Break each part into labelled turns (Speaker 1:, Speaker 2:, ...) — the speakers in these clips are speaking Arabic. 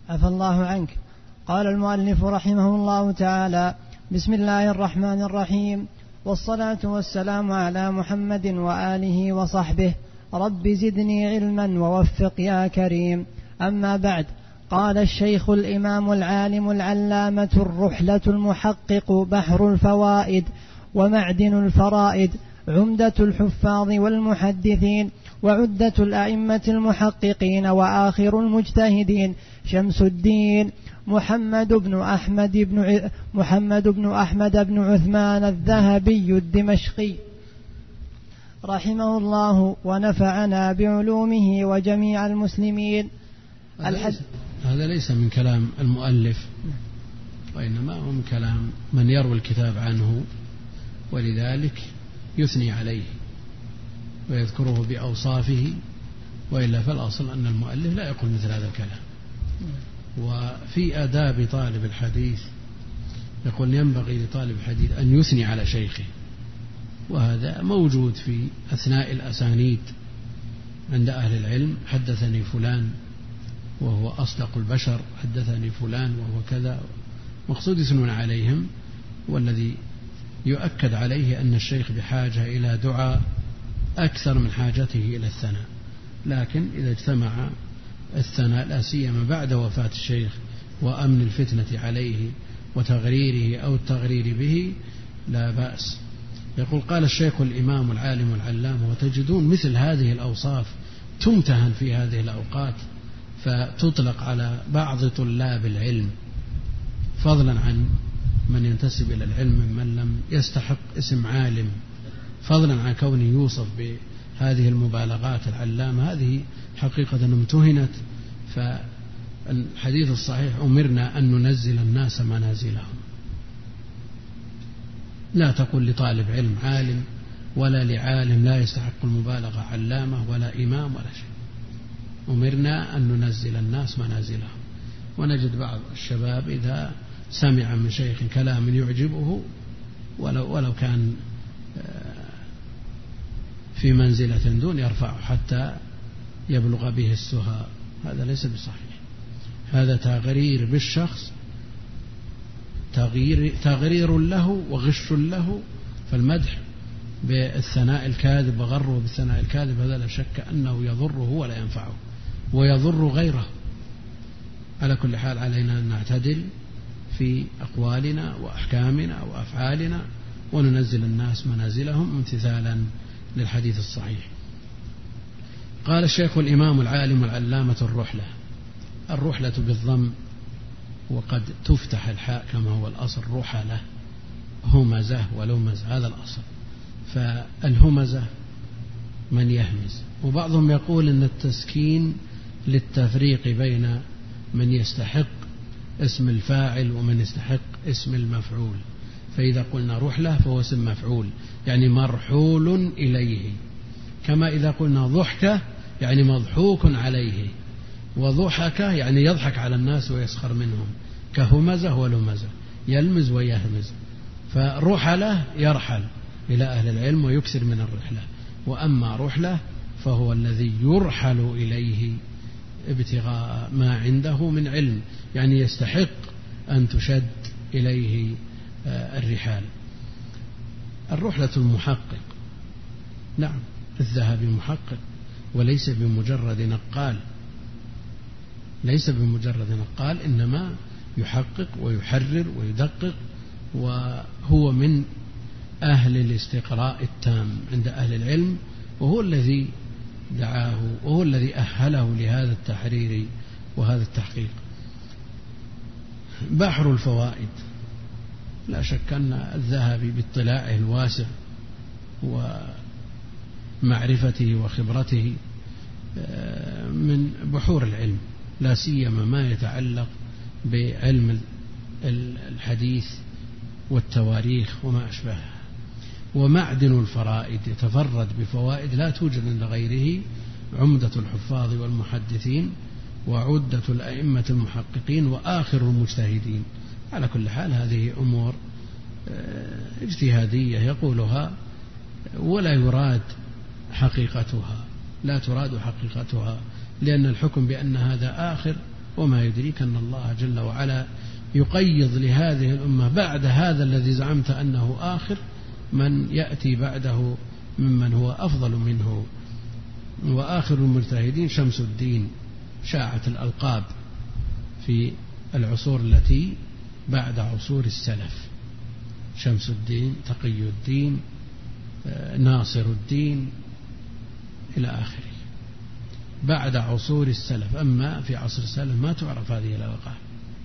Speaker 1: عفى الله عنك. قال المؤلف رحمه الله تعالى: بسم الله الرحمن الرحيم، والصلاة والسلام على محمد وآله وصحبه، رب زدني علما ووفق يا كريم. أما بعد، قال الشيخ الإمام العالم العلامة الرحلة المحقق بحر الفوائد ومعدن الفرائد، عمدة الحفاظ والمحدثين، وعدة الأئمة المحققين، وآخر المجتهدين، شمس الدين محمد بن أحمد بن عثمان الذهبي الدمشقي رحمه الله، ونفعنا بعلومه وجميع المسلمين.
Speaker 2: هذا ليس من كلام المؤلف، وإنما هو من كلام من يروي الكتاب عنه، ولذلك يثني عليه ويذكره بأوصافه، وإلا فالأصل أن المؤلف لا يقول مثل هذا الكلام. وفي آداب طالب الحديث يقول ينبغي لطالب الحديث أن يثني على شيخه، وهذا موجود في أثناء الأسانيد عند أهل العلم. حدثني فلان وهو أصدق البشر، حدثني فلان وهو كذا، مقصود يثنون عليهم. والذي يؤكد عليه أن الشيخ بحاجة إلى دعاء أكثر من حاجته إلى الثناء، لكن إذا اجتمع الثناء لا سيما بعد وفاة الشيخ وأمن الفتنة عليه وتغريره أو التغرير به لا بأس. يقول: قال الشيخ الإمام العالم العلامة. وتجدون مثل هذه الأوصاف تمتهن في هذه الأوقات، فتطلق على بعض طلاب العلم، فضلا عن من ينتسب إلى العلم ممن لم يستحق اسم عالم، فضلا عن كونه يوصف بهذه المبالغات العلامة. هذه حقيقة امتهنت. فالحديث الصحيح: أمرنا أن ننزل الناس منازلهم. لا تقل لطالب علم عالم، ولا لعالم لا يستحق المبالغة علامة، ولا إمام، ولا شيء. أمرنا أن ننزل الناس منازلهم. ونجد بعض الشباب إذا سمع من شيخ كلام يعجبه ولو كان في منزلة دون يرفعه حتى يبلغ به السهى. هذا ليس بصحيح، هذا تغرير بالشخص، تغرير له وغش له. فالمدح بالثناء الكاذب وغره بالثناء الكاذب هذا لا شك أنه يضره ولا ينفعه ويضر غيره. على كل حال علينا أن نعتدل في أقوالنا وأحكامنا وأفعالنا، وننزل الناس منازلهم امتثالا للحديث الصحيح. قال الشيخ الإمام العالم العلامة الرحلة بالضم، وقد تفتح الحاء كما هو الأصل، رحلة، همزة ولمزة، هذا الأصل. فالهمزة من يهمز، وبعضهم يقول أن التسكين للتفريق بين من يستحق اسم الفاعل ومن يستحق اسم المفعول. فإذا قلنا رحلة فهو اسم مفعول، يعني مرحول إليه، كما إذا قلنا ضحكة يعني مضحوك عليه، وضحكة يعني يضحك على الناس ويسخر منهم، كهمزة ولمزة، يلمز ويهمز. فرحلة يرحل إلى أهل العلم ويكثر من الرحلة، وأما رحلة فهو الذي يرحل إليه ابتغاء ما عنده من علم، يعني يستحق أن تشد إليه الرحال. الرحلة المحقق، نعم، الذهبي محقق وليس بمجرد نقال، ليس بمجرد نقال، إنما يحقق ويحرر ويدقق، وهو من أهل الاستقراء التام عند أهل العلم، وهو الذي دعاه وهو الذي أهله لهذا التحرير وهذا التحقيق. بحر الفوائد، لا شك أن الذهبي باطلاعه الواسع ومعرفته وخبرته من بحور العلم، لا سيما ما يتعلق بعلم الحديث والتواريخ وما أشبهها. ومعدن الفرائد، يتفرد بفوائد لا توجد عند غيره، عمدة الحفاظ والمحدثين، وعدة الأئمة المحققين، وآخر المجتهدين. على كل حال هذه أمور اجتهادية يقولها ولا يراد حقيقتها، لا تراد حقيقتها، لأن الحكم بأن هذا آخر وما يدريك أن الله جل وعلا يقيض لهذه الأمة بعد هذا الذي زعمت أنه آخر من يأتي بعده ممن هو أفضل منه. وآخر المجتهدين شمس الدين، شاعت الألقاب في العصور التي بعد عصور السلف، شمس الدين، تقي الدين، ناصر الدين إلى آخره، بعد عصور السلف. أما في عصر السلف ما تعرف هذه الألقاب.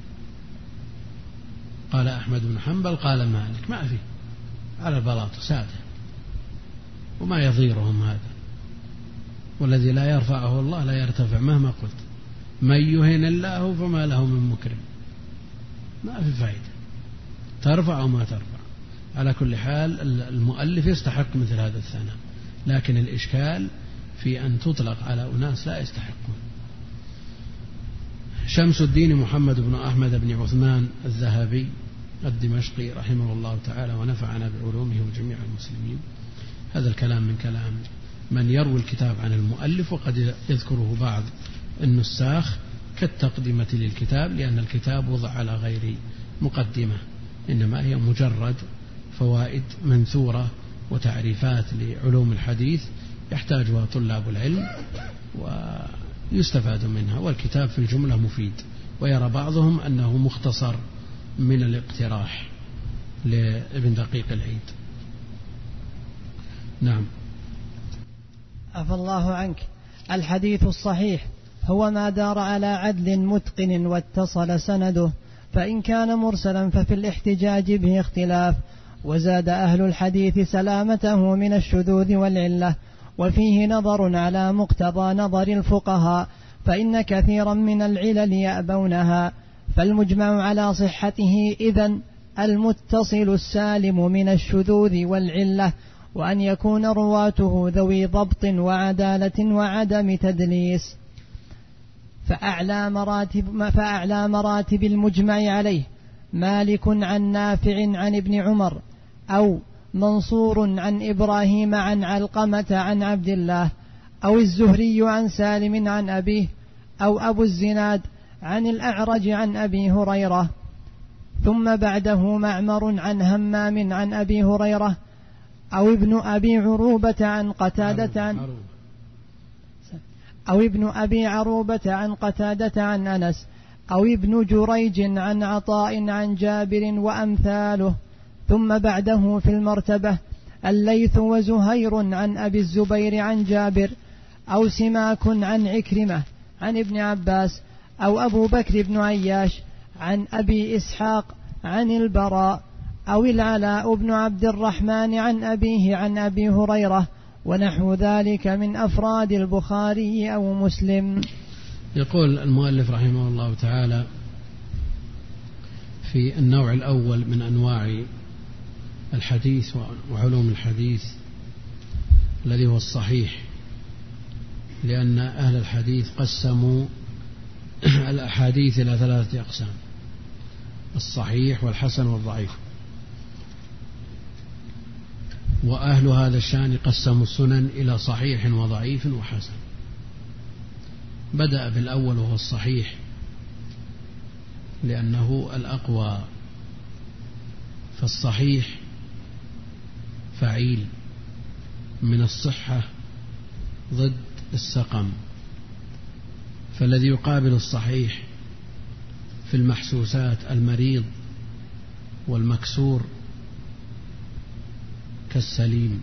Speaker 2: قال أحمد بن حنبل، قال مالك، ما في، على البلاطة سادة وما يضيرهم هذا. والذي لا يرفعه الله لا يرتفع مهما قلت. من يهن الله فما له من مكرم، ما في فائدة، ترفع أو ما ترفع. على كل حال المؤلف يستحق مثل هذا الثناء، لكن الإشكال في أن تطلق على أناس لا يستحقون. شمس الدين محمد بن أحمد بن عثمان الذهبي الدمشقي رحمه الله تعالى ونفعنا بعلومه وجميع المسلمين. هذا الكلام من كلام من يروي الكتاب عن المؤلف، وقد يذكره بعض النساخ كالتقدمة للكتاب، لأن الكتاب وضع على غير مقدمة، إنما هي مجرد فوائد منثورة وتعريفات لعلوم الحديث يحتاجها طلاب العلم ويستفاد منها. والكتاب في الجملة مفيد، ويرى بعضهم أنه مختصر من الاقتراح لابن دقيق العيد. نعم.
Speaker 1: عفى الله عنك. الحديث الصحيح هو ما دار على عدل متقن واتصل سنده، فإن كان مرسلا ففي الاحتجاج به اختلاف، وزاد أهل الحديث سلامته من الشذوذ والعلة، وفيه نظر على مقتضى نظر الفقهاء، فإن كثيرا من العلل يأبونها، فالمجمع على صحته إذن المتصل السالم من الشذوذ والعلة، وأن يكون رواته ذوي ضبط وعدالة وعدم تدليس. فأعلى مراتب المجمع عليه مالك عن نافع عن ابن عمر، أو منصور عن إبراهيم عن علقمة عن عبد الله، أو الزهري عن سالم عن أبيه، أو أبو الزناد عن الأعرج عن أبي هريرة. ثم بعده معمر عن همام عن أبي هريرة، أو ابن أبي عروبة عن قتادة أو ابن أبي عروبة عن قتادة عن أنس، أو ابن جريج عن عطاء عن جابر وأمثاله. ثم بعده في المرتبة الليث وزهير عن أبي الزبير عن جابر، أو سماك عن عكرمة عن ابن عباس، أو أبو بكر بن عياش عن أبي إسحاق عن البراء، أو العلاء بن عبد الرحمن عن أبيه عن أبي هريرة، ونحو ذلك من أفراد البخاري أو مسلم.
Speaker 2: يقول المؤلف رحمه الله تعالى في النوع الأول من أنواع الحديث وعلوم الحديث الذي هو الصحيح، لأن أهل الحديث قسموا الأحاديث إلى 3 أقسام: الصحيح والحسن والضعيف. وأهل هذا الشأن قسموا السنن إلى صحيح وضعيف وحسن. بدأ بالأول وهو الصحيح لأنه الأقوى، فالصحيح فعيل من الصحة ضد السقم، فالذي يقابل الصحيح في المحسوسات المريض والمكسور كالسليم،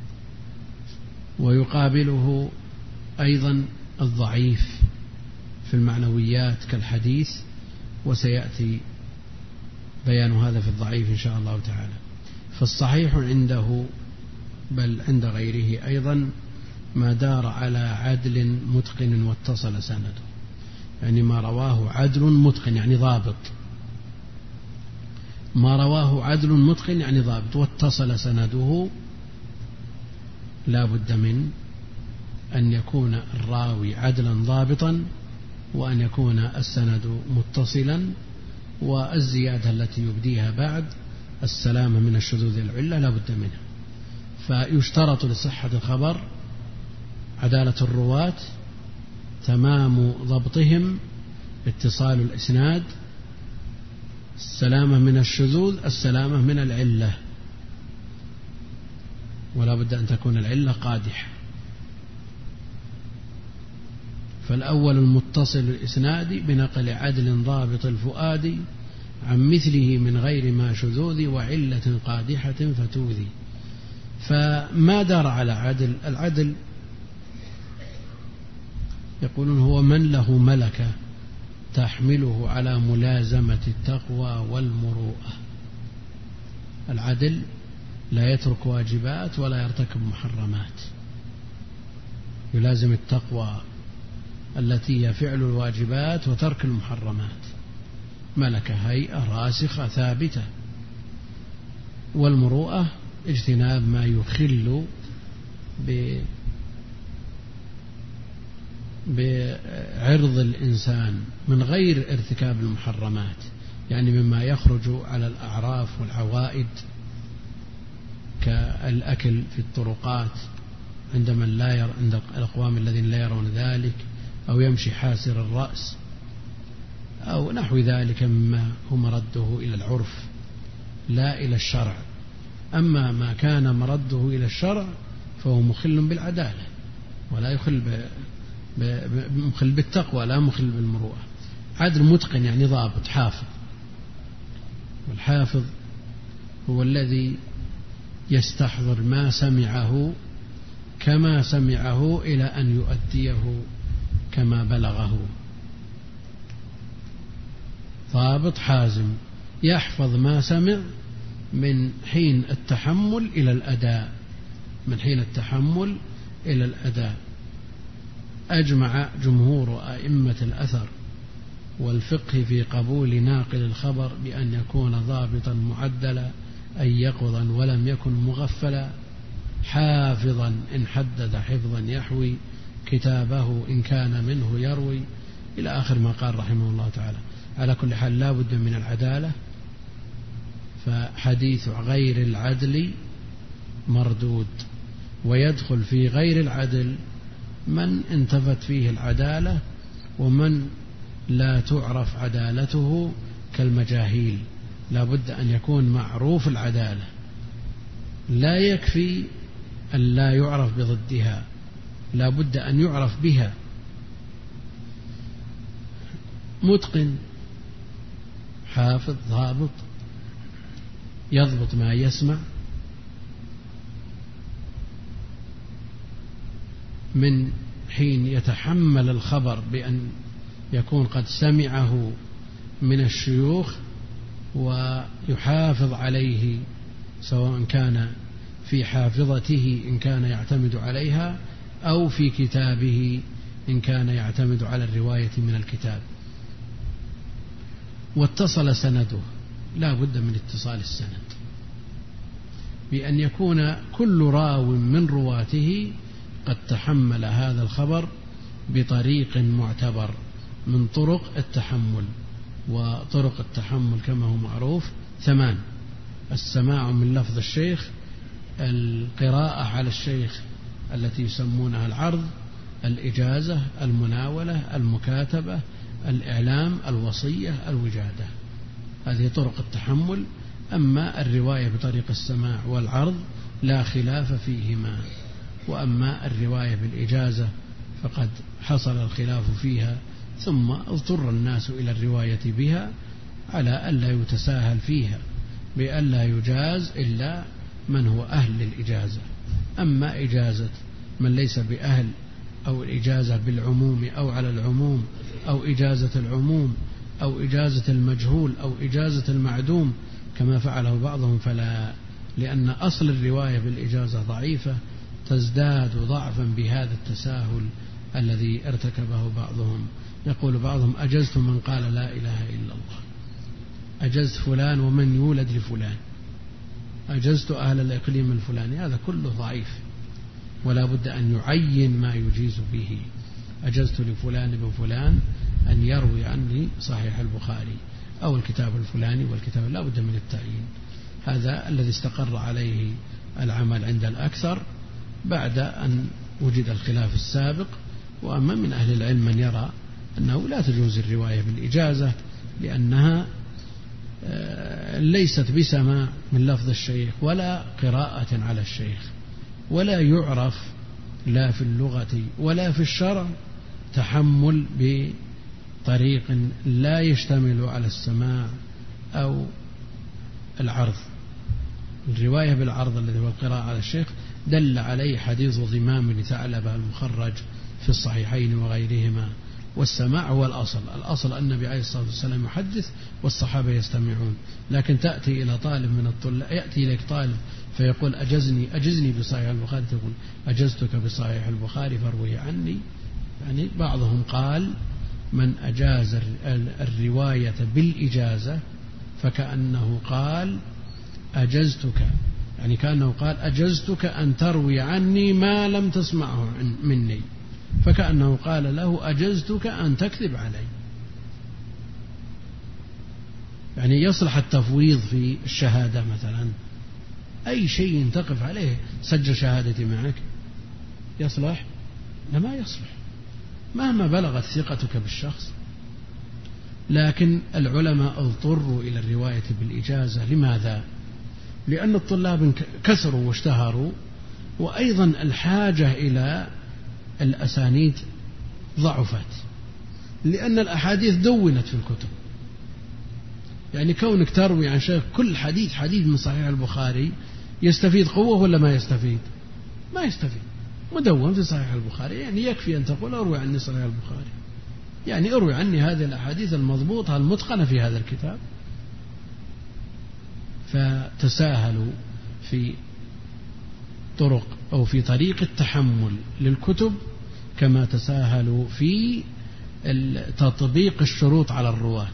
Speaker 2: ويقابله أيضا الضعيف في المعنويات كالحديث، وسيأتي بيان هذا في الضعيف إن شاء الله تعالى. فالصحيح عنده بل عند غيره أيضا ما دار على عدل متقن واتصل سنده، يعني ما رواه عدل متقن يعني ضابط، ما رواه عدل متقن يعني ضابط، واتصل سنده لا بد من أن يكون الراوي عدلا ضابطا، وأن يكون السند متصلا، والزيادة التي يبديها بعد السلامة من الشذوذ العلة لا بد منها. فيشترط لصحة الخبر عدالة الرواة، تمام ضبطهم، اتصال الإسناد، السلامة من الشذوذ، السلامة من العلة، ولا بد أن تكون العلة قادحة. فالأول المتصل الإسناد بنقل عدل ضابط الفؤاد عن مثله من غير ما شذوذ وعلة قادحة فتوذي. فما دار على عدل، العدل يقولون هو من له ملكة تحمله على ملازمة التقوى والمروءة. العدل لا يترك واجبات ولا يرتكب محرمات، يلازم التقوى التي هي فعل الواجبات وترك المحرمات، ملكة هيئة راسخة ثابتة. والمروءة اجتناب ما يخل بعرض الإنسان من غير ارتكاب المحرمات، يعني مما يخرج على الأعراف والعوائد كالأكل في الطرقات عند الأقوام الذين لا يرون ذلك، أو يمشي حاسر الرأس، أو نحو ذلك مما هو مرده إلى العرف لا إلى الشرع. أما ما كان مرده إلى الشرع فهو مخل بالعدالة ولا يخل مخل بالتقوى، لا مخل بالمروءة. عدل متقن يعني ضابط حافظ، والحافظ هو الذي يستحضر ما سمعه كما سمعه إلى أن يؤديه كما بلغه. ضابط حازم يحفظ ما سمع من حين التحمل إلى الأداء، من حين التحمل إلى الأداء. أجمع جمهور أئمة الأثر والفقه في قبول ناقل الخبر بأن يكون ضابطا معدلا، أي يقظا ولم يكن مغفلا، حافظا إن حدد حفظا يحوي، كتابه إن كان منه يروي، إلى آخر ما قال رحمه الله تعالى. على كل حال لا بد من العدالة، فحديث غير العدل مردود، ويدخل في غير العدل من انتفت فيه العدالة ومن لا تعرف عدالته كالمجاهيل. لا بد أن يكون معروف العدالة، لا يكفي أن لا يعرف بضدها، لا بد أن يعرف بها. متقن حافظ ضابط يضبط ما يسمع من حين يتحمل الخبر بأن يكون قد سمعه من الشيوخ، ويحافظ عليه سواء كان في حافظته إن كان يعتمد عليها، أو في كتابه إن كان يعتمد على الرواية من الكتاب. واتصل سنده، لا بد من اتصال السند، بأن يكون كل راو من رواته قد تحمل هذا الخبر بطريق معتبر من طرق التحمل. وطرق التحمل كما هو معروف 8: السماع من لفظ الشيخ، القراءة على الشيخ التي يسمونها العرض، الإجازة، المناولة، المكاتبة، الإعلام، الوصية، الوجادة. هذه طرق التحمل. أما الرواية بطريق السماع والعرض لا خلاف فيهما، وأما الرواية بالإجازة فقد حصل الخلاف فيها، ثم اضطر الناس إلى الرواية بها على ألا يتساهل فيها، بألا يجاز إلا من هو أهل للإجازة. أما إجازة من ليس بأهل، أو الإجازة بالعموم أو على العموم، أو إجازة العموم، أو إجازة المجهول، أو إجازة المعدوم كما فعله بعضهم، فلا، لأن أصل الرواية بالإجازة ضعيفة تزداد ضعفا بهذا التساهل الذي ارتكبه بعضهم. يقول بعضهم: أجزت من قال لا إله إلا الله، أجزت فلان ومن يولد لفلان، أجزت أهل الإقليم الفلاني. هذا كله ضعيف، ولا بد أن يعين ما يجيز به. أجزت لفلان بن فلان أن يروي عني صحيح البخاري أو الكتاب الفلاني والكتاب، لا بد من التعيين. هذا الذي استقر عليه العمل عند الأكثر بعد أن وجد الخلاف السابق. وأما من أهل العلم من يرى أنه لا تجوز الرواية بالإجازة لأنها ليست بسماع من لفظ الشيخ ولا قراءة على الشيخ، ولا يعرف لا في اللغة ولا في الشرع تحمل بطريق لا يشتمل على السماع أو العرض. الرواية بالعرض الذي هو القراءة على الشيخ دل عليه حديث ضمام بن ثعلبة المخرج في الصحيحين وغيرهما، والسماع هو الأصل أن النبي عليه الصلاة والسلام يحدث والصحابة يستمعون. لكن تأتي إلى طالب من الطلاب، يأتي إليك طالب فيقول أجزني بصحيح البخاري، تقول أجزتك بصحيح البخاري فاروي عني. يعني بعضهم قال من أجاز الرواية بالإجازة فكأنه قال أجزتك، يعني كأنه قال أجزتك أن تروي عني ما لم تسمعه مني، فكأنه قال له أجزتك أن تكذب علي. يعني يصلح التفويض في الشهادة مثلا، أي شيء تقف عليه، سجل شهادتي معك، يصلح؟ لا، ما يصلح مهما بلغت ثقتك بالشخص. لكن العلماء اضطروا إلى الرواية بالإجازة. لماذا؟ لأن الطلاب كثروا واشتهروا، وأيضا الحاجة إلى الأسانيد ضعفت، لأن الأحاديث دونت في الكتب. يعني كونك تروي عن شيخ كل حديث من صحيح البخاري يستفيد قوة ولا ما يستفيد؟ ما يستفيد. مدون في صحيح البخاري، يعني يكفي أن تقول أروي عني صحيح البخاري، يعني أروي عني هذه الأحاديث المضبوطة المتقنة في هذا الكتاب. فتساهلوا في طرق أو في طريق التحمل للكتب كما تساهلوا في تطبيق الشروط على الرواة.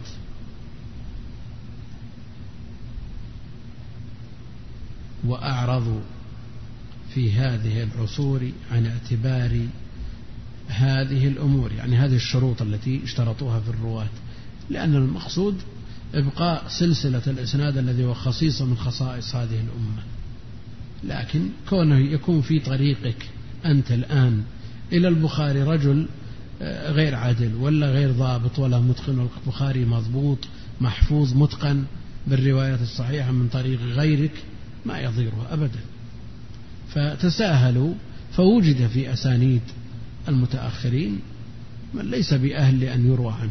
Speaker 2: وأعرضوا في هذه العصور عن اعتبار هذه الأمور، يعني هذه الشروط التي اشترطوها في الرواة، لأن المقصود إبقاء سلسلة الإسناد الذي هو خصيصة من خصائص هذه الأمة. لكن كونه يكون في طريقك أنت الآن إلى البخاري رجل غير عادل ولا غير ضابط ولا متقن، البخاري مضبوط محفوظ متقن بالروايات الصحيحة من طريق غيرك، ما يضيرها أبدا. فتساهلوا، فوجد في أسانيد المتأخرين من ليس بأهل أن يروى عنه.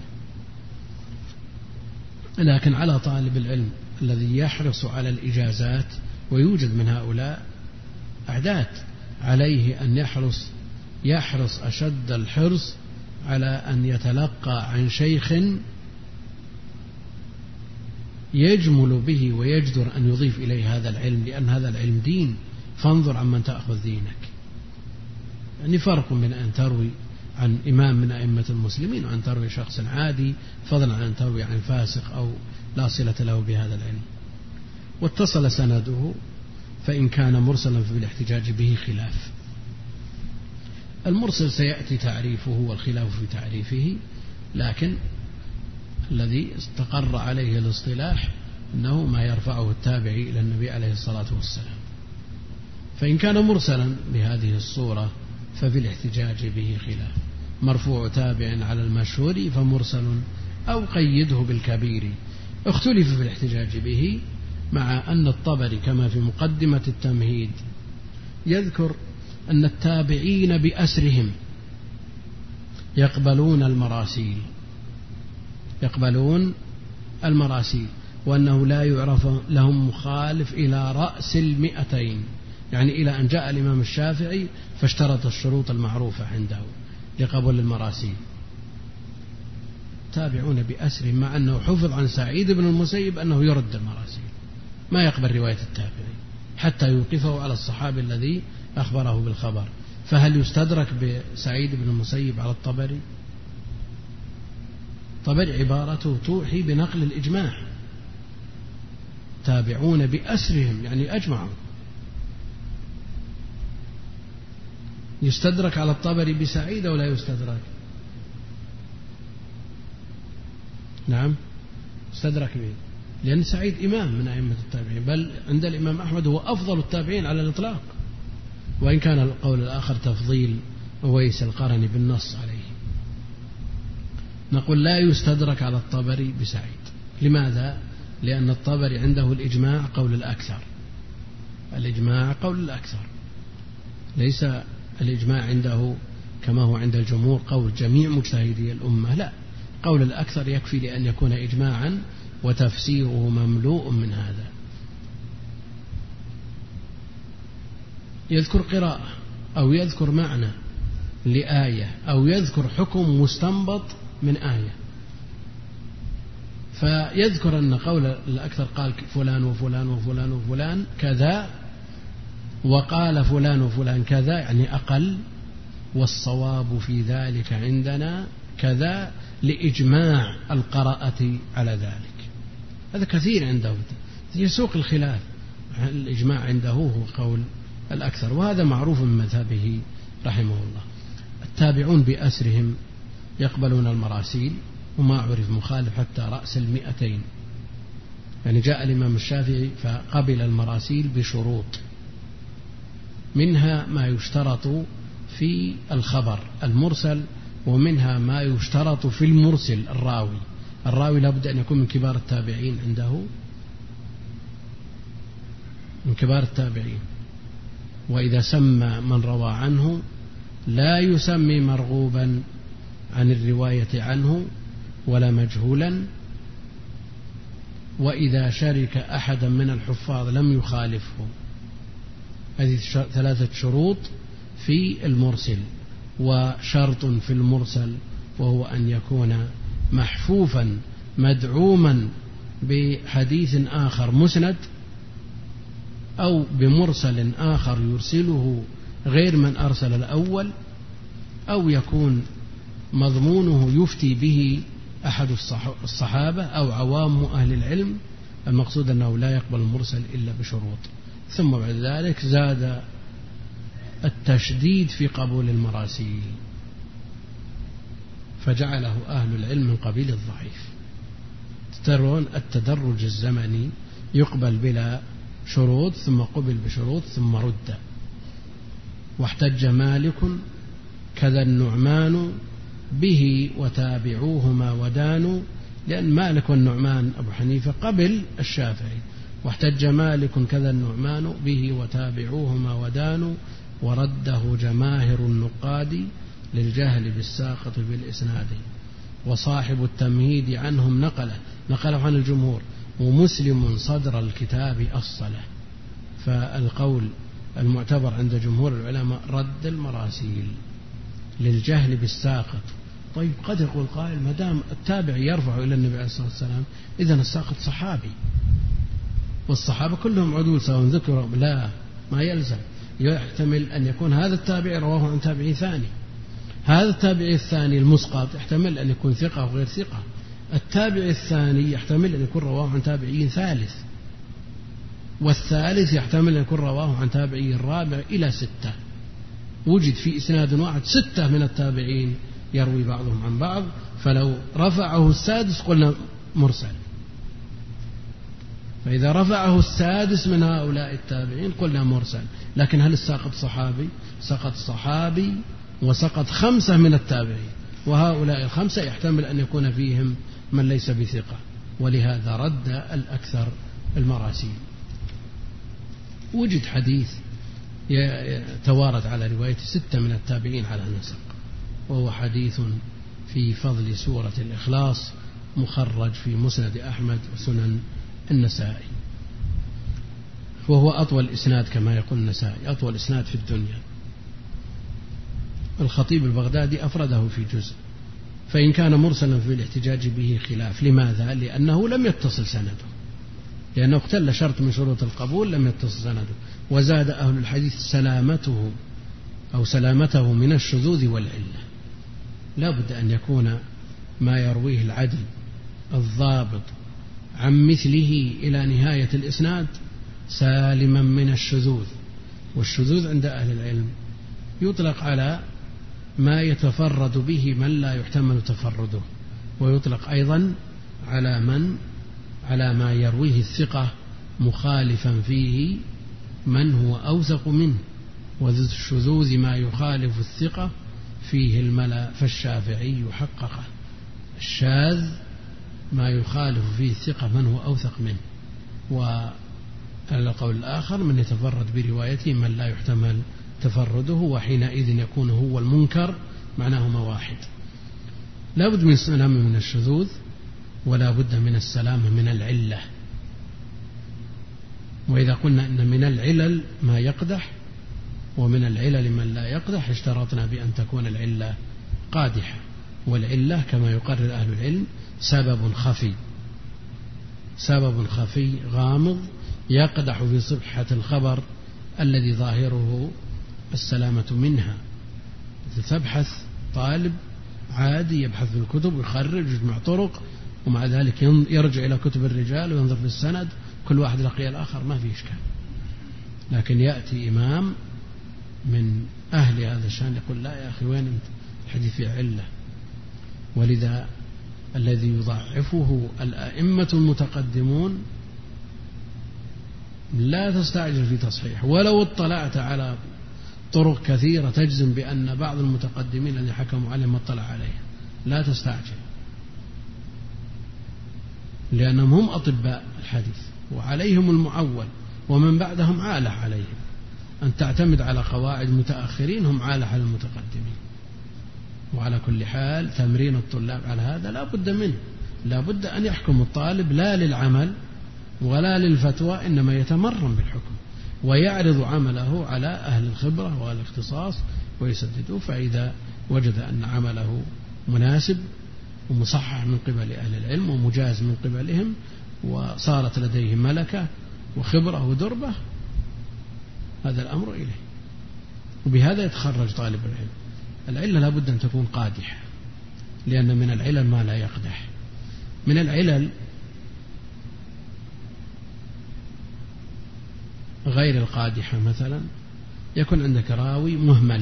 Speaker 2: لكن على طالب العلم الذي يحرص على الإجازات، ويوجد من هؤلاء أعداد، عليه أن يحرص أشد الحرص على أن يتلقى عن شيخ يجمل به ويجدر أن يضيف إليه هذا العلم، لأن هذا العلم دين، فانظر عمن تأخذ دينك. يعني فرق من أن تروي عن إمام من أئمة المسلمين وأن تروي شخص عادي، فضلا عن أن تروي عن فاسق أو لا صلة له بهذا العلم. واتصل سنده، فإن كان مرسلا ففي الاحتجاج به خلاف. المرسل سيأتي تعريفه والخلاف في تعريفه، لكن الذي استقر عليه الاصطلاح أنه ما يرفعه التابعي إلى النبي عليه الصلاة والسلام. فإن كان مرسلا بهذه الصورة ففي الاحتجاج به خلاف. مرفوع تابع على المشهور فمرسل، أو قيده بالكبير. اختلف في الاحتجاج به، مع أن الطبري كما في مقدمة التمهيد يذكر أن التابعين بأسرهم يقبلون المراسيل، وأنه لا يعرف لهم مخالف إلى رأس 200، يعني إلى أن جاء الإمام الشافعي فاشترط الشروط المعروفة عنده لقبول المراسيل. تابعون بأسرهم، مع أنه حفظ عن سعيد بن المسيب أنه يرد المراسيل، ما يقبل رواية التابعي حتى يوقفه على الصحابي الذي أخبره بالخبر. فهل يستدرك بسعيد بن المسيب على الطبري؟ طبري عبارته توحي بنقل الإجماع. تابعون بأسرهم يعني أجمعوا. يستدرك على الطبري بسعيد أو لا يستدرك؟ نعم استدرك به، لأن سعيد إمام من أئمة التابعين، بل عند الإمام أحمد هو أفضل التابعين على الإطلاق، وإن كان القول الآخر تفضيل أويس القرني بالنص عليه. نقول لا يستدرك على الطبري بسعيد. لماذا؟ لأن الطبري عنده الإجماع قول الأكثر، الإجماع قول الأكثر، ليس الإجماع عنده كما هو عند الجمهور قول جميع مجتهدي الأمة، لا، قول الأكثر يكفي لأن يكون إجماعا وتفسيره مملوء من هذا. يذكر قراءة أو يذكر معنى لآية أو يذكر حكم مستنبط من آية، فيذكر أن قول الأكثر قال فلان وفلان وفلان وفلان كذا، وقال فلان وفلان كذا، يعني أقل، والصواب في ذلك عندنا كذا، لإجماع القراءة على ذلك. هذا كثير عنده يسوق الخلاف، الإجماع عنده هو قول الأكثر، وهذا معروف من مذهبه رحمه الله. التابعون بأسرهم يقبلون المراسيل، وما عرف مخالف حتى رأس 200. يعني جاء الإمام الشافعي فقبل المراسيل بشروط، منها ما يشترط في الخبر المرسل، ومنها ما يشترط في المرسل الراوي لابد أن يكون من كبار التابعين عنده، من كبار التابعين. وإذا سمى من روى عنه لا يسمي مرغوبا عن الرواية عنه ولا مجهولا. وإذا شرك أحدا من الحفاظ لم يخالفه. هذه 3 شروط في المرسل. وشرط في المرسل وهو أن يكون محفوفا مدعوما بحديث آخر مسند، أو بمرسل آخر يرسله غير من أرسل الأول، أو يكون مضمونه يفتي به أحد الصحابة أو عوام أهل العلم. المقصود أنه لا يقبل المرسل إلا بشروط. ثم بعد ذلك زاد التشديد في قبول المراسيل، فجعله أهل العلم من قبيل الضعيف. ترون التدرج الزمني، يقبل بلا شروط ثم قبل بشروط ثم رد. واحتج مالك كذا النعمان به وتابعوهما ودانوا، لأن مالك والنعمان أبو حنيفة قبل الشافعي. واحتج مالك كذا النعمان به وتابعوهما ودانوا، ورده جماهر النقاد للجهل بالساقط بالإسناد. وصاحب التمهيد عنهم نقله عن الجمهور، ومسلم صدر الكتاب أصله. فالقول المعتبر عند جمهور العلماء رد المراسيل للجهل بالساقط. طيب قد يقول قائل ما دام التابع يرفع إلى النبي عليه الصلاة والسلام إذن الساقط صحابي، والصحابة كلهم عدول سواء ذكروا، لا، ما يلزم. يحتمل أن يكون هذا التابع رواه عن تابعي ثاني، هذا التابعي الثاني المسقط يحتمل أن يكون ثقة أو غير ثقة، التابع الثاني يحتمل أن يكون رواه عن تابعي ثالث، والثالث يحتمل أن يكون رواه عن تابعي الرابع إلى 6. وجد في إسناد واحد 6 من التابعين يروي بعضهم عن بعض، فلو رفعه السادس قلنا مرسل. فإذا رفعه السادس من هؤلاء التابعين قلنا مرسل. لكن هل الساقط صحابي؟ سقط صحابي وسقط 5 من التابعين، وهؤلاء 5 يحتمل أن يكون فيهم من ليس بثقة، ولهذا رد الأكثر المراسيل. وجد حديث توارد على رواية 6 من التابعين على نسق، وهو حديث في فضل سورة الإخلاص، مخرج في مسند أحمد وسنن النسائي، وهو أطول إسناد كما يقول النسائي، أطول إسناد في الدنيا. الخطيب البغدادي أفرده في جزء، فإن كان مرسلا في الاحتجاج به خلاف. لماذا؟ لأنه لم يتصل سنده، لأنه اختل شرط من شروط القبول لم يتصل سنده. وزاد أهل الحديث سلامته من الشذوذ والعلة. لا بد أن يكون ما يرويه العدل الضابط عن مثله إلى نهاية الإسناد سالما من الشذوذ. والشذوذ عند أهل العلم يطلق على ما يتفرد به من لا يحتمل تفرده، ويطلق أيضا على ما يرويه الثقة مخالفا فيه من هو أوثق منه. وذو الشذوذ ما يخالف الثقة فيه الملا، فالشافعي حققه. الشاذ ما يخالف فيه الثقة من هو أوثق منه، وعلى القول الآخر من يتفرد بروايته من لا يحتمل تفرده، وحينئذ يكون هو المنكر، معناهما واحد. لا بد من السلامة من الشذوذ، ولا بد من السلامة من العلة. وإذا قلنا إن من العلل ما يقدح ومن العلل من لا يقدح، اشترطنا بأن تكون العلة قادحة، والعلة كما يقرر أهل العلم سبب خفي غامض يقدح في صحة الخبر الذي ظاهره السلامة منها. تبحث طالب عادي يبحث في الكتب ويخرج ويجمع طرق، ومع ذلك يرجع إلى كتب الرجال وينظر في السند، كل واحد لقي الآخر ما في إشكال. لكن يأتي إمام من أهل هذا الشأن يقول لا يا أخي وين أنت، الحديث فيه علة. ولذا الذي يضعفه الأئمة المتقدمون لا تستعجل في تصحيح، ولو اطلعت على طرق كثيرة تجزم بأن بعض المتقدمين الذي حكموا عليه ما اطلع عليه، لا تستعجل، لأنهم هم أطباء الحديث وعليهم المعول، ومن بعدهم عالة عليهم. أن تعتمد على قواعد متأخرين هم عالة على المتقدمين. وعلى كل حال تمرين الطلاب على هذا لا بد منه، لا بد أن يحكم الطالب لا للعمل ولا للفتوى، إنما يتمرن بالحكم ويعرض عمله على أهل الخبرة والاختصاص ويسددوه. فإذا وجد أن عمله مناسب ومصحح من قبل أهل العلم ومجاز من قبلهم، وصارت لديه ملكة وخبرة ودربة، هذا الأمر إليه، وبهذا يتخرج طالب العلم. العلة لا بد أن تكون قادحة، لأن من العلل ما لا يقدح. من العلل غير القادحة مثلا يكون عندك راوي مهمل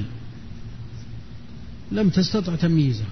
Speaker 2: لم تستطع تمييزه،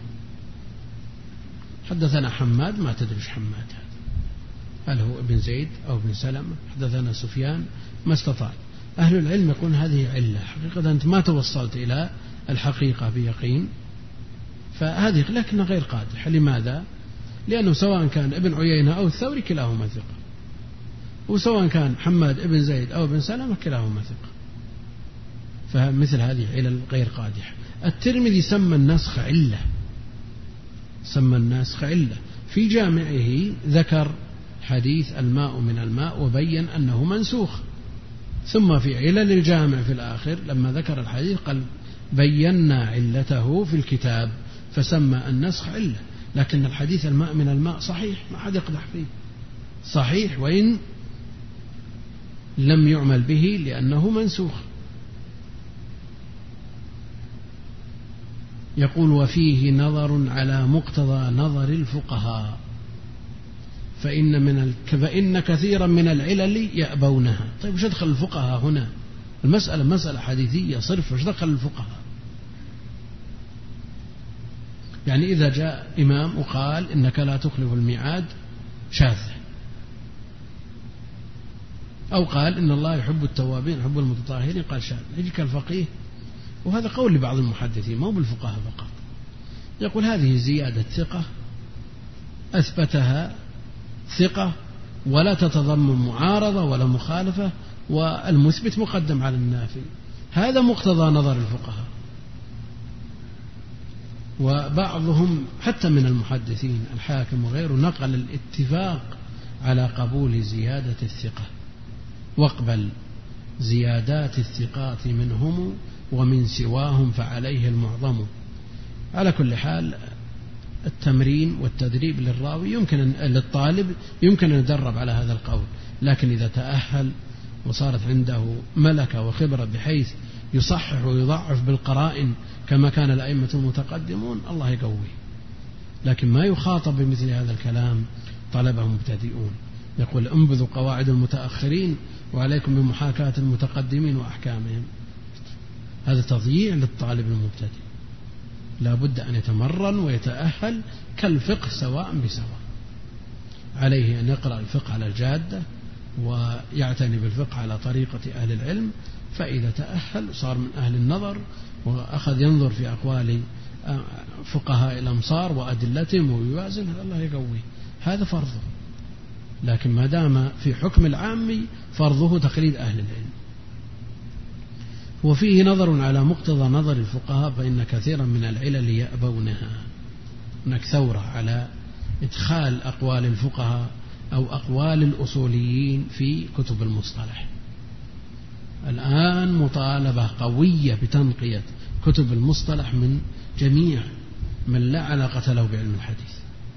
Speaker 2: حدثنا حماد ما تدريش حماد هل هو ابن زيد أو ابن سلمة، حدثنا سفيان ما استطاع. أهل العلم يقول هذه علة، حقيقة أنت ما توصلت إلى الحقيقة بيقين، فهذه لكنها غير قادحة. لماذا؟ لأنه سواء كان ابن عيينة أو الثوري كلاهما ثقة، وسواء كان حماد ابن زيد أو ابن سلمة كلاهما ثقة، فمثل هذه علل غير قادحة. الترمذي سمى النسخ علة، سمى النسخ علة في جامعه، ذكر حديث الماء من الماء وبين أنه منسوخ، ثم في علل الجامع في الآخر لما ذكر الحديث قال بينا علته في الكتاب، فسمى النسخ علة. لكن الحديث الماء من الماء صحيح، ما حد يقدح فيه، صحيح وإن لم يعمل به لأنه منسوخ. يقول وفيه نظر على مقتضى نظر الفقهاء، فإن كثيرا من العلل يأبونها. طيب وش دخل الفقهاء هنا؟ المسألة مسألة حديثية صرف، وش دخل الفقهاء؟ يعني إذا جاء إمام وقال إنك لا تخلف الميعاد شاذة، أو قال إن الله يحب التوابين يحب المتطهرين قال شاذ، يجيك الفقيه، وهذا قول لبعض المحدثين مو بالفقهاء فقط، يقول هذه زيادة ثقة أثبتها ثقة ولا تتضمن معارضة ولا مخالفة، والمثبت مقدم على النافي، هذا مقتضى نظر الفقهاء. وبعضهم حتى من المحدثين الحاكم وغيره نقل الاتفاق على قبول زيادة الثقة، واقبل زيادات الثقات منهم ومن سواهم فعليه المعظم. على كل حال التمرين والتدريب للراوي للطالب يمكن أن يدرب على هذا القول، لكن إذا تأهل وصارت عنده ملكة وخبرة بحيث يصحح ويضعف بالقرائن كما كان الأئمة المتقدمون، الله يقويه. لكن ما يخاطب بمثل هذا الكلام طلبه مبتدئون. يقول انبذوا قواعد المتأخرين وعليكم بمحاكاة المتقدمين وأحكامهم، هذا تضييع للطالب المبتدئ. لا بد أن يتمرن ويتأهل كالفقه سواء بسواء. عليه أن يقرأ الفقه على الجادة ويعتني بالفقه على طريقة أهل العلم، فإذا تأهل صار من أهل النظر وأخذ ينظر في أقوال فقهاء الأمصار وأدلتهم ويوازن، الله يقوي، هذا فرضه. لكن ما دام في حكم العام فرضه تقليد أهل العلم. وفيه نظر على مقتضى نظر الفقهاء، فإن كثيرا من العلل يأبونها. هناك ثورة على إدخال أقوال الفقهاء أو أقوال الأصوليين في كتب المصطلح. الآن مطالبة قوية بتنقية كتب المصطلح من جميع من لا علاقة له بعلم الحديث.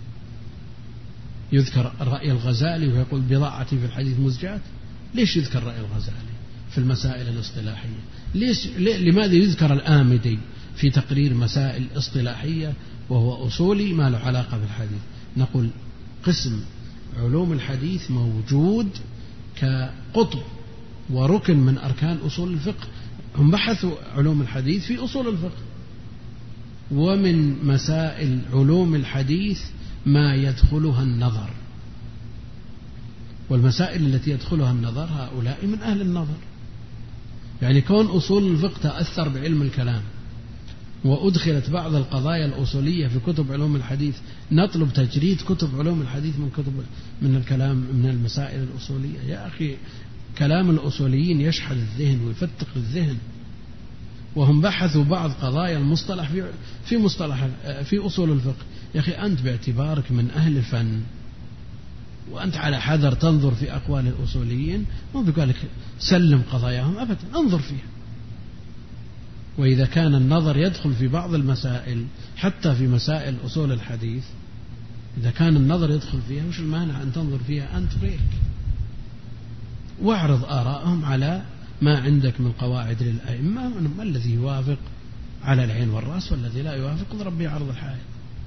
Speaker 2: يذكر الرأي الغزالي ويقول بضاعتي في الحديث مزجات. ليش يذكر الرأي الغزالي في المسائل الاصطلاحية؟ لماذا يذكر الآمدي في تقرير مسائل اصطلاحية وهو أصولي ما له علاقة بالحديث؟ نقول قسم علوم الحديث موجود كقطب وركن من أركان أصول الفقه. هم بحثوا علوم الحديث في أصول الفقه، ومن مسائل علوم الحديث ما يدخلها النظر، والمسائل التي يدخلها النظر هؤلاء من أهل النظر. يعني كون أصول الفقه تأثر بعلم الكلام وأدخلت بعض القضايا الأصولية في كتب علوم الحديث، نطلب تجريد كتب علوم الحديث من الكلام من المسائل الأصولية. يا أخي كلام الأصوليين يشحذ الذهن ويفتق الذهن، وهم بحثوا بعض قضايا المصطلح في أصول الفقه. يا أخي أنت باعتبارك من أهل الفن وأنت على حذر تنظر في أقوال الأصوليين، مو بيقول لك سلم قضاياهم أبدا، انظر فيها. وإذا كان النظر يدخل في بعض المسائل حتى في مسائل أصول الحديث، إذا كان النظر يدخل فيها وش المانع أن تنظر فيها أنت غيرك، واعرض آراءهم على ما عندك من قواعد للأئمة، ما الذي يوافق على العين والرأس والذي لا يوافق اضرب به عرض الحائط.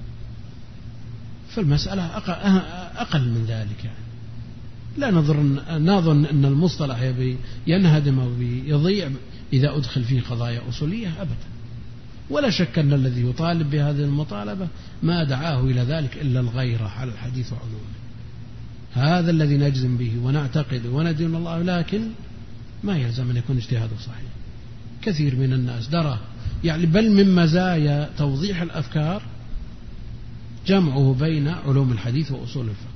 Speaker 2: فالمسألة أقل من ذلك. يعني لا نظن أن المصطلح يبي ينهدم أو يضيع إذا أدخل فيه قضايا أصولية أبدا. ولا شك أن الذي يطالب بهذه المطالبة ما دعاه إلى ذلك إلا الغيرة على الحديث وعلومه. هذا الذي نجزم به ونعتقد وندين الله، لكن ما يلزم أن يكون اجتهاده صحيح. كثير من الناس درى، يعني بل من مزايا توضيح الأفكار جمعه بين علوم الحديث وأصول الفقه.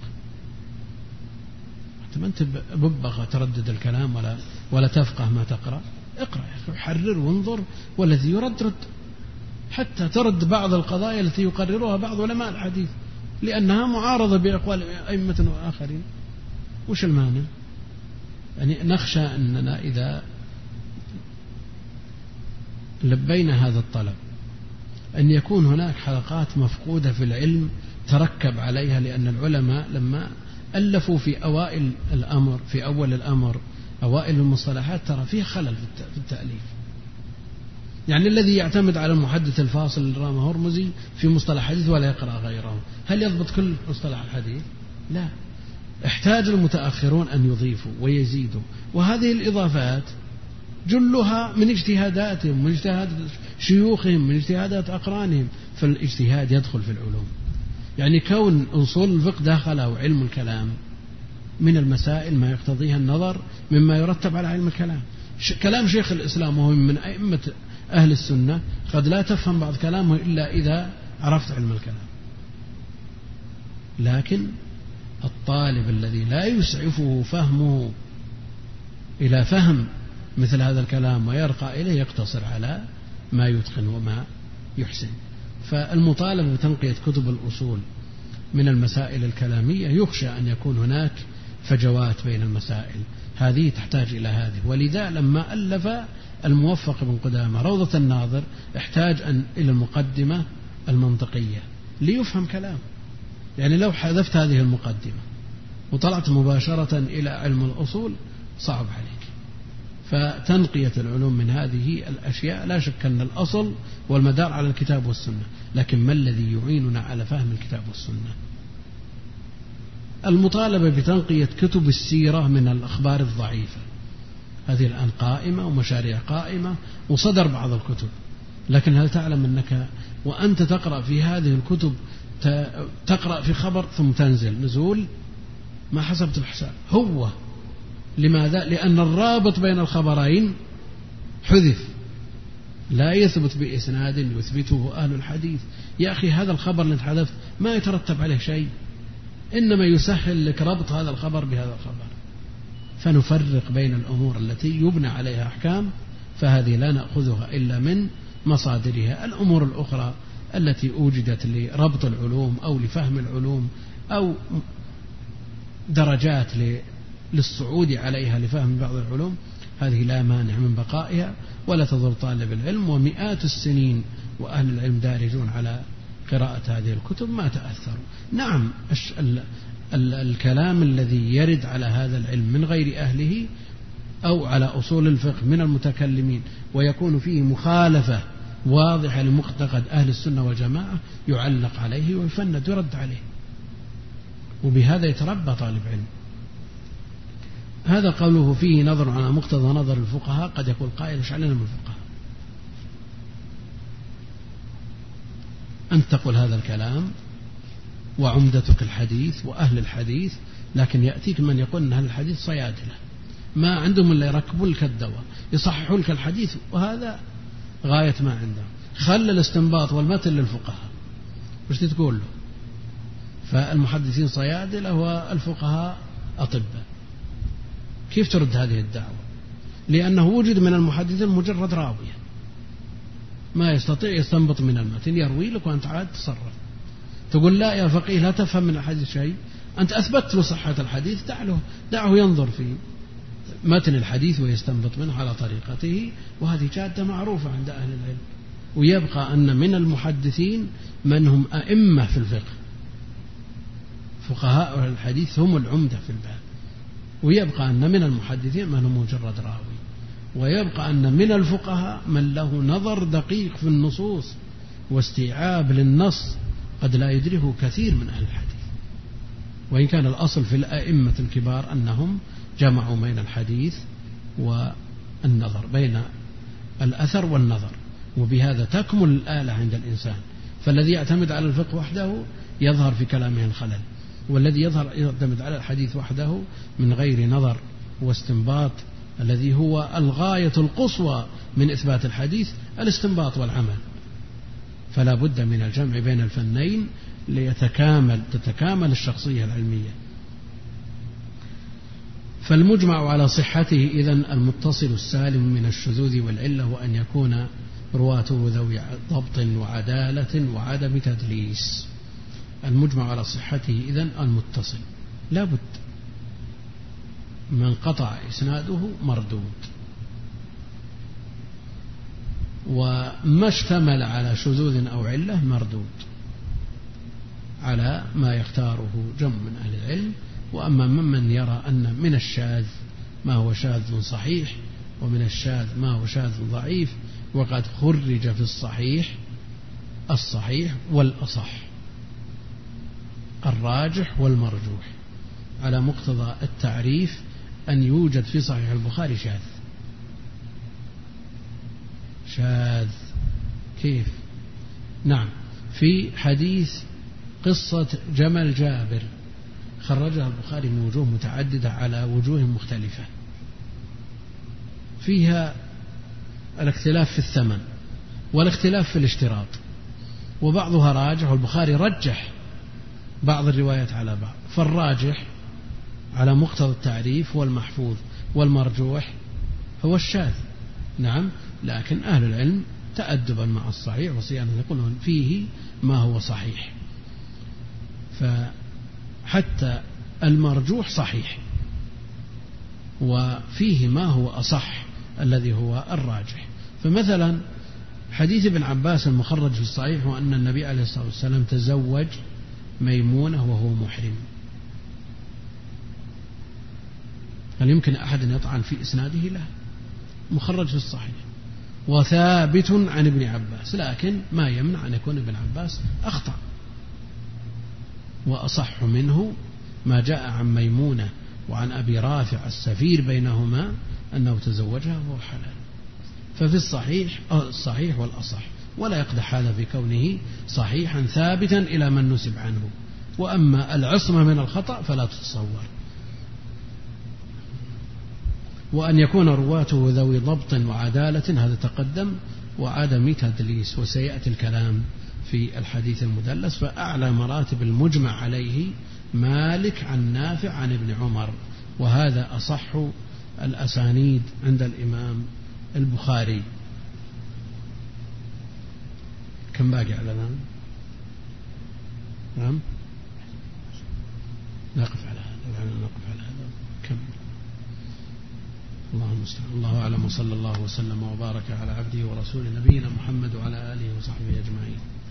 Speaker 2: أنت ببغى تردد الكلام ولا تفقه ما تقرأ، اقرأ حرر وانظر، والذي يرد حتى ترد بعض القضايا التي يقررها بعض علماء الحديث لأنها معارضة بأقوال أئمة وآخرين. وش المانع؟ يعني نخشى أننا إذا لبينا هذا الطلب أن يكون هناك حلقات مفقودة في العلم تركب عليها، لأن العلماء لما ألفوا في أوائل الأمر، في أول الأمر أوائل المصطلحات، ترى فيه خلل في التأليف. يعني الذي يعتمد على المحدث الفاصل الرام هرمزي في مصطلح حديث ولا يقرأ غيره، هل يضبط كل مصطلح الحديث؟ لا، احتاج المتأخرون أن يضيفوا ويزيدوا، وهذه الإضافات جلها من اجتهاداتهم، من اجتهاد شيوخهم، من اجتهادات أقرانهم. فالاجتهاد يدخل في العلوم. يعني كون أصول الفقه داخله علم الكلام من المسائل ما يقتضيها النظر مما يرتب على علم الكلام. كلام شيخ الإسلام وهو من أئمة أهل السنة قد لا تفهم بعض كلامه إلا إذا عرفت علم الكلام. لكن الطالب الذي لا يسعفه فهمه إلى فهم مثل هذا الكلام ويرقى إليه يقتصر على ما يتقن وما يحسن. فالمطالبة بتنقية كتب الأصول من المسائل الكلامية يخشى أن يكون هناك فجوات بين المسائل، هذه تحتاج إلى هذه. ولذا لما ألف الموفق بن قدامة روضة الناظر احتاج إلى المقدمة المنطقية ليفهم كلام. يعني لو حذفت هذه المقدمة وطلعت مباشرة إلى علم الأصول صعب عليك. فتنقية العلوم من هذه الأشياء لا شك أن الأصل والمدار على الكتاب والسنة، لكن ما الذي يعيننا على فهم الكتاب والسنة؟ المطالبة بتنقية كتب السيرة من الأخبار الضعيفة، هذه الآن قائمة ومشاريع قائمة وصدر بعض الكتب، لكن هل تعلم أنك وأنت تقرأ في هذه الكتب تقرأ في خبر ثم تنزل نزول ما حسبت الحساب؟ هو لماذا؟ لأن الرابط بين الخبرين حذف، لا يثبت بإسناد يثبته أهل الحديث. يا أخي هذا الخبر اللي تحدث ما يترتب عليه شيء، إنما يسهل لك ربط هذا الخبر بهذا الخبر. فنفرق بين الأمور التي يبنى عليها أحكام، فهذه لا نأخذها إلا من مصادرها. الأمور الأخرى التي أوجدت لربط العلوم أو لفهم العلوم أو درجات للصعود عليها لفهم بعض العلوم، هذه لا مانع من بقائها ولا تضر طالب العلم. ومئات السنين وأهل العلم دارجون على قراءة هذه الكتب ما تأثروا. نعم الكلام الذي يرد على هذا العلم من غير أهله أو على أصول الفقه من المتكلمين ويكون فيه مخالفة واضحة لمعتقد أهل السنة والجماعة يعلق عليه ويفند يرد عليه، وبهذا يتربى طالب علم. هذا قوله فيه نظر على مقتضى نظر الفقهاء. قد يقول قائل ايش علينا من الفقهاء؟ أنت تقول هذا الكلام وعمدتك الحديث وأهل الحديث، لكن يأتيك من يقول أن أهل الحديث صيادلة ما عندهم إلا يركبوا لك الدواء يصححوا لك الحديث، وهذا غاية ما عندهم. خلى الاستنباط والمتن للفقهاء، وش تقول له؟ فالمحدثين صيادلة والفقهاء أطباء. كيف ترد هذه الدعوة؟ لأنه وجد من المحدثين مجرد راوية ما يستطيع يستنبط من المتن، يروي لك وأنت عاد تصرف. تقول لا يا فقيه لا تفهم من الحديث شيء، أنت أثبت له صحة الحديث، دعه ينظر في متن الحديث ويستنبط منه على طريقته، وهذه جادة معروفة عند أهل العلم. ويبقى أن من المحدثين من هم أئمة في الفقه، فقهاء الحديث هم العمدة في الباب، ويبقى أن من المحدثين من هم مجرد راوي، ويبقى أن من الفقهاء من له نظر دقيق في النصوص واستيعاب للنص قد لا يدركه كثير من أهل الحديث. وإن كان الأصل في الأئمة الكبار أنهم جمعوا بين الحديث والنظر، بين الأثر والنظر، وبهذا تكمل الآلة عند الإنسان. فالذي يعتمد على الفقه وحده يظهر في كلامه الخلل، والذي يعتمد على الحديث وحده من غير نظر واستنباط، الذي هو الغاية القصوى من إثبات الحديث الاستنباط والعمل. فلا بد من الجمع بين الفنين تتكامل الشخصية العلمية. فالمجمع على صحته إذن المتصل السالم من الشذوذ والعلة، وأن يكون رواته ذوي ضبط وعدالة وعدم تدليس. المجمع على صحته إذن المتصل، لا بد من قطع إسناده مردود، وما اشتمل على شذوذ أو علة مردود على ما يختاره جمع من أهل العلم. وأما ممن يرى أن من الشاذ ما هو شاذ صحيح ومن الشاذ ما هو شاذ ضعيف، وقد خرج في الصحيح والأصح، الراجح والمرجوح، على مقتضى التعريف أن يوجد في صحيح البخاري شاذ. كيف؟ نعم، في حديث قصة جمل جابر خرجها البخاري من وجوه متعددة على وجوه مختلفة، فيها الاختلاف في الثمن والاختلاف في الاشتراط، وبعضها راجح، والبخاري رجح بعض الروايات على بعض. فالراجح على مقتضى التعريف هو المحفوظ، والمرجوح هو الشاذ. نعم، لكن أهل العلم تأدبا مع الصحيح وصيانة يقولون فيه ما هو صحيح، فحتى المرجوح صحيح، وفيه ما هو أصح الذي هو الراجح. فمثلا حديث ابن عباس المخرج في الصحيح هو أن النبي عليه الصلاة والسلام تزوج ميمونة وهو محرم. هل يمكن أحد أن يطعن في إسناده؟ لا، مخرج في الصحيح وثابت عن ابن عباس، لكن ما يمنع أن يكون ابن عباس أخطأ. وأصح منه ما جاء عن ميمونة وعن أبي رافع السفير بينهما أنه تزوجها وهو حلال. ففي الصحيح والأصح، ولا يقدح هذا في كونه صحيحا ثابتا إلى من نسب عنه. وأما العصمة من الخطأ فلا تتصور. وأن يكون رواته ذوي ضبط وعدالة هذا تقدم، وعدم تدليس، وسيأتي الكلام في الحديث المدلس. فأعلى مراتب المجمع عليه مالك عن نافع عن ابن عمر، وهذا أصح الأسانيد عند الإمام البخاري. كم باقي على الآن؟ نعم، نقف على هذا كم. الله المستعان. الله أعلم، وصلى الله وسلم وبارك على عبده ورسوله نبينا محمد وعلى آله وصحبه أجمعين.